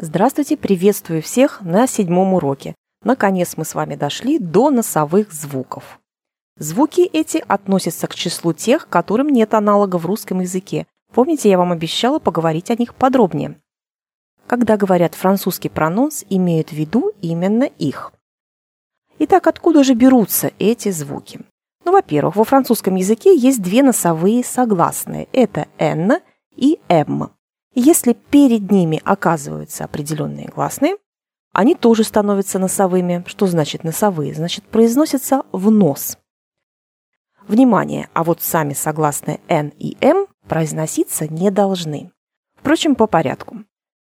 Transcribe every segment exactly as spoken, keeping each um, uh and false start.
Здравствуйте, приветствую всех на седьмом уроке. Наконец мы с вами дошли до носовых звуков. Звуки эти относятся к числу тех, которым нет аналога в русском языке. Помните, я вам обещала поговорить о них подробнее. Когда говорят французский прононс, имеют в виду именно их. Итак, откуда же берутся эти звуки? Ну, во-первых, во французском языке есть две носовые согласные. Это «н» и «м». Если перед ними оказываются определенные гласные, они тоже становятся носовыми. Что значит носовые? Значит, произносятся в нос. Внимание, а вот сами согласные «н» и «м» произноситься не должны. Впрочем, по порядку.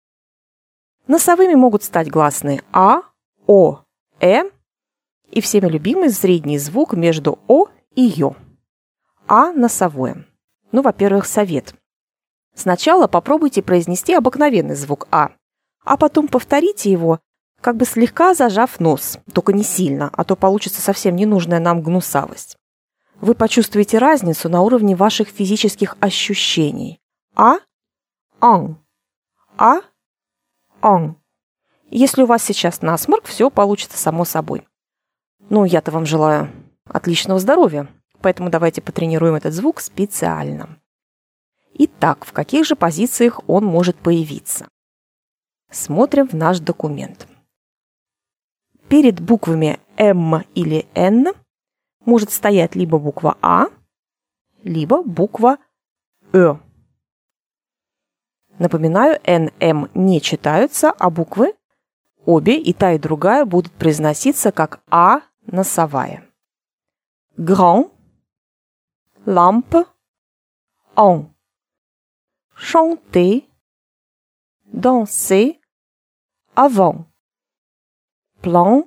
Носовыми могут стать гласные «а», «о», «э» и всеми любимый средний звук между «о» и «ё». «А» носовое. Ну, во-первых, совет. Сначала попробуйте произнести обыкновенный звук «а», а потом повторите его, как бы слегка зажав нос, только не сильно, а то получится совсем ненужная нам гнусавость. Вы почувствуете разницу на уровне ваших физических ощущений. «А», «ан», «а», «ан». Если у вас сейчас насморк, все получится само собой. Ну, я-то вам желаю отличного здоровья, поэтому давайте потренируем этот звук специально. Итак, в каких же позициях он может появиться? Смотрим в наш документ. Перед буквами «м» или «н» может стоять либо буква «а», либо буква «э». Напоминаю, «н», «м» не читаются, а буквы обе, и та, и другая, будут произноситься как «а» носовая. Grand, lampe, on. Chanter, danser, avant. Plan,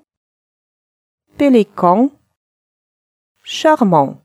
pélican, charmant.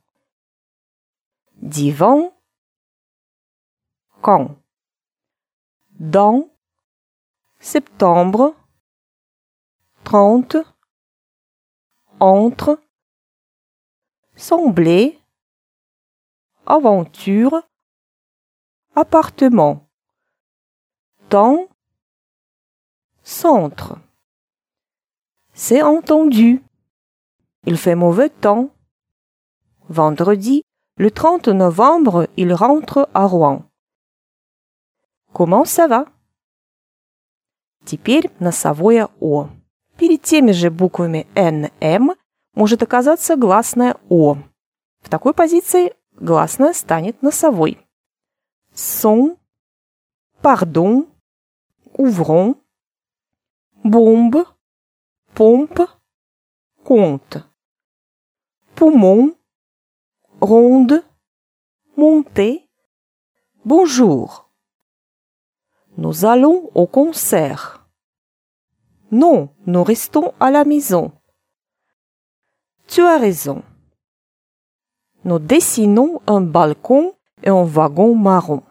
Divan, quand. Dans, septembre, trente, entre, sembler, aventure, appartement, temps, centre. C'est entendu. Il fait mauvais temps. Vendredi, le trente novembre, il rentre à Rouen. Comment ça va? Теперь носовое «о». Перед теми же буквами «н», «м» может оказаться гласное «о». В такой позиции гласная станет носовой. Son, pardon, ouvrons, bombe, pompe, compte, poumon, ronde, montée, bonjour. Nous allons au concert. Non, nous restons à la maison. Tu as raison. Nous dessinons un balcon et un wagon marron.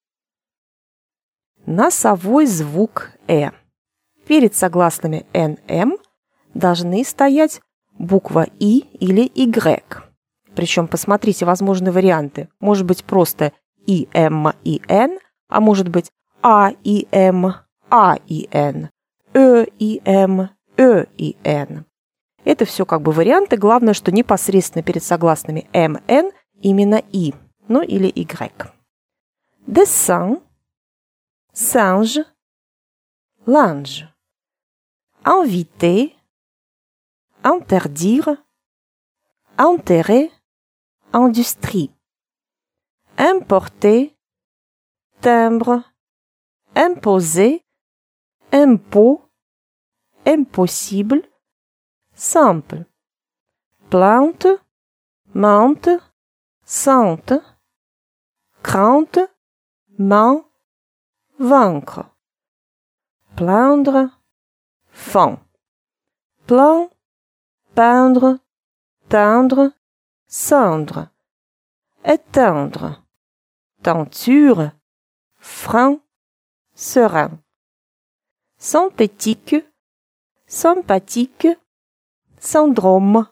Носовой звук «э». Перед согласными «н», «м» должны стоять буква «и» или «y». Причем посмотрите возможные варианты. Может быть просто «и», «м» и «н», а может быть «а» и «м», «а» и «н», «э» и «м», «э» и «н». Это все как бы варианты. Главное, что непосредственно перед согласными «м», «н» именно «и», ну или «y». Dessin, singe, linge. Inviter, interdire, enterrer, industrie. Importer, timbre, imposer, impôt, impossible, simple. Plainte, mente, sente, crainte, main, vaincre. Plaindre, fan. Plaint, peindre, teindre, cendre. Éteindre. Tenture, frein, serein. Synthétique, sympathique, syndrome.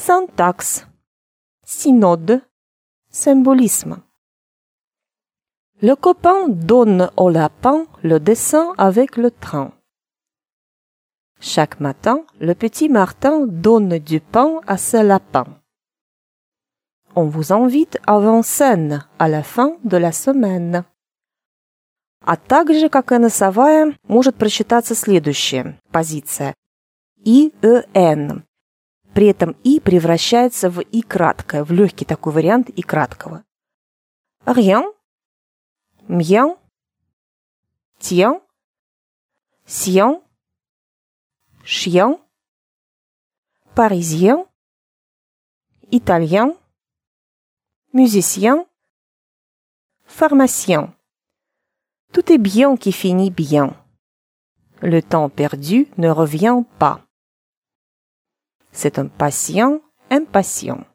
Syntaxe, synode, symbolisme. Le copain donne au lapin le dessin avec le train. Chaque matin, le petit Martin donne du pain à ses lapins. On vous invite avant scène à la fin de la semaine. А также, как и носовая, может прочитаться следующая позиция. И, э, н. При этом и превращается в и краткое, в легкий такой вариант и краткого. Rien, bien, tiens, sien, chien, parisien, italien, musicien, pharmacien. Tout est bien qui finit bien. Le temps perdu ne revient pas. C'est un patient impatient.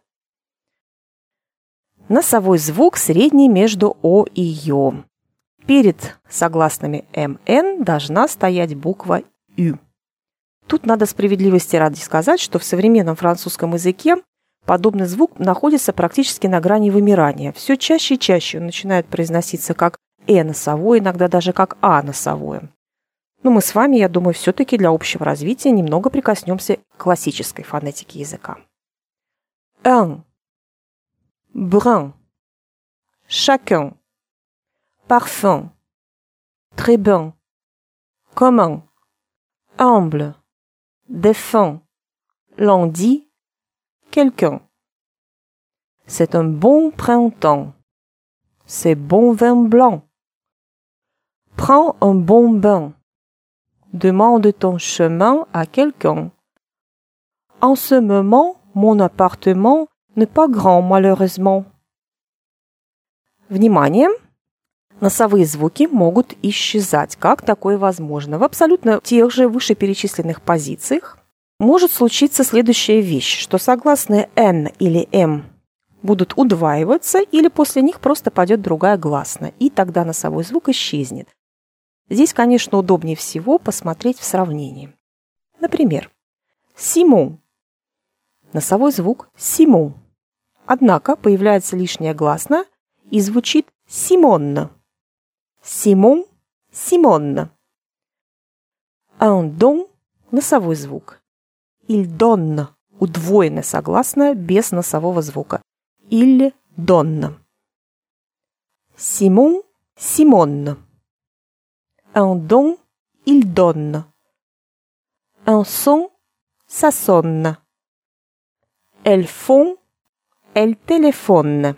Носовой звук средний между О и Ё. Перед согласными МН должна стоять буква Ю. Тут надо справедливости ради сказать, что в современном французском языке подобный звук находится практически на грани вымирания. Все чаще и чаще он начинает произноситься как «э» носовое, иногда даже как «а» носовое. Но мы с вами, я думаю, все-таки для общего развития немного прикоснемся к классической фонетике языка. Un, brun, chacun, parfum, très bien, commun, humble, défunt, lundi, quelqu'un. C'est un bon printemps. C'est bon vin blanc. Prends un bon bain. Demande ton chemin à quelqu'un. En ce moment, mon appartement n'est pas grand, malheureusement. Внимание! Носовые звуки могут исчезать. Как такое возможно? В абсолютно тех же вышеперечисленных позициях может случиться следующая вещь, что согласные «н» или «м» будут удваиваться или после них просто пойдет другая гласная, и тогда носовой звук исчезнет. Здесь, конечно, удобнее всего посмотреть в сравнении. Например, «Симон». Носовой звук «Симон». Однако появляется лишняя гласная и звучит «Симонна». «Симон», «Симонна». «Un don» – носовой звук. «Il donne» – удвоенная согласная без носового звука. «Il donne». «Симон», «Симонна». Un don, il donne. Un son, ça sonne. Elles font, elles téléphonent.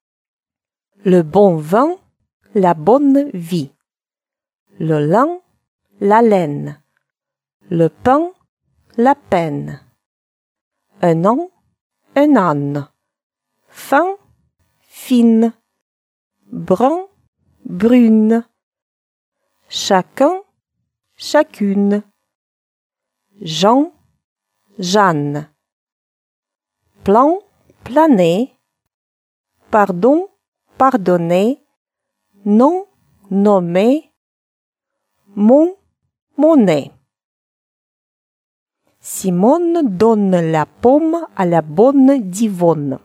Le bon vin, la bonne vie. Le lin, la laine. Le pain, la peine. Un an, un âne. Fin, fine. Brun, brune. Chacun, chacune. Jean, Jeanne. Plan, planer. Pardon, pardonner. Non, nommer. Mon, monnaie. Simone donne la pomme à la bonne Divonne.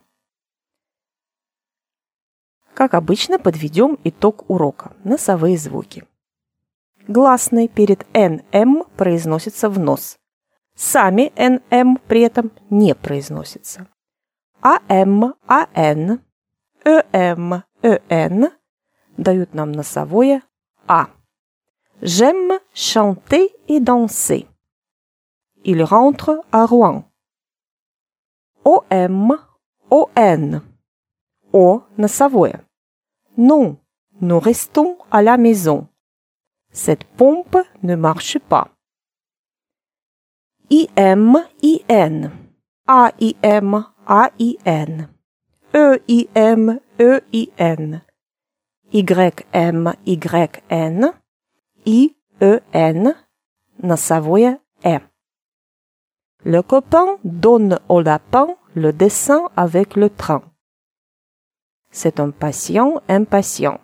Как обычно, подведем итог урока. Носовые звуки. Гласные перед эн эм произносятся в нос. Сами эн эм при этом не произносятся. АМ, АН, ЭМ, ЭН дают нам носовое А. J'aime chanter et danser. Il rentre à Rouen. ОМ, ОН. О носовое. Non, nous restons à la maison. Cette pompe ne marche pas. ИМ, ИН. АИМ, АИН. ЕИМ, ЕИН. ＹМ, YN. ИЕН. Носовое Э. Le copain donne au lapin le dessin avec le train. C'est un patient impatient.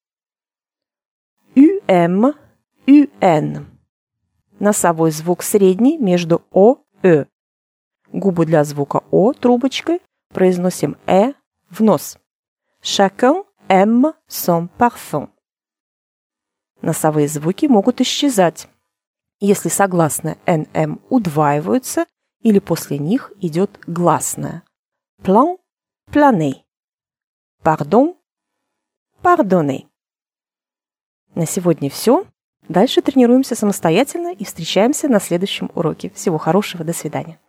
ЮМ, ЮН. Носовой звук средний между О и Э. Губы для звука О трубочкой произносим Э в нос. Chacun aime son parfum. Носовые звуки могут исчезать, если согласные эн эм удваиваются или после них идет гласная. Plan, planer. Pardon, pardonner. На сегодня все. Дальше тренируемся самостоятельно и встречаемся на следующем уроке. Всего хорошего, до свидания.